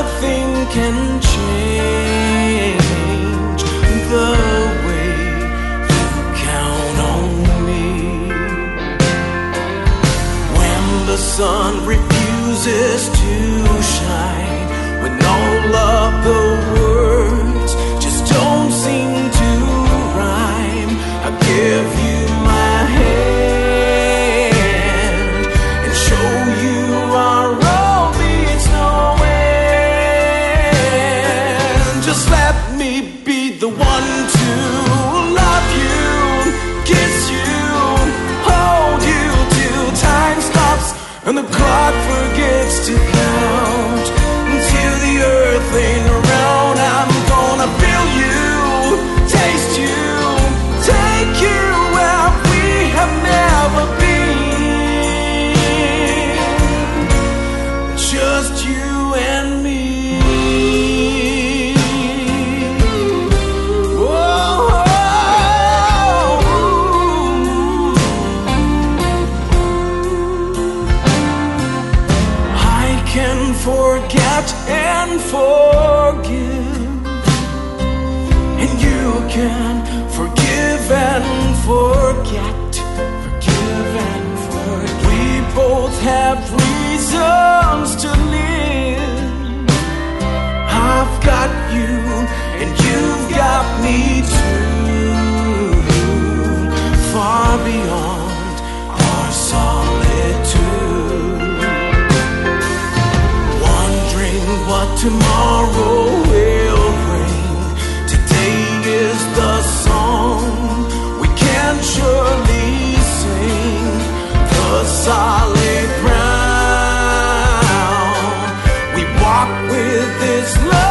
nothing can change the way you count on me. When the sun refuses to shine, when all of the words just don't seem to rhyme, I give you my hand and show you our road leads nowhere. Just let me be the one to love you, kiss you, hold you till time stops and the clock forgets to count. Until the earth ain't around, I'm gonna feel you, taste you, take you where we have never been. Just you and me. Forget and forgive, and you can forgive and forget. Forgive and forget. We both have reasons to live. I've got you and you've got me too, far beyond our solitude. What tomorrow will bring. Today is the song we can surely sing. The solid ground we walk with this love.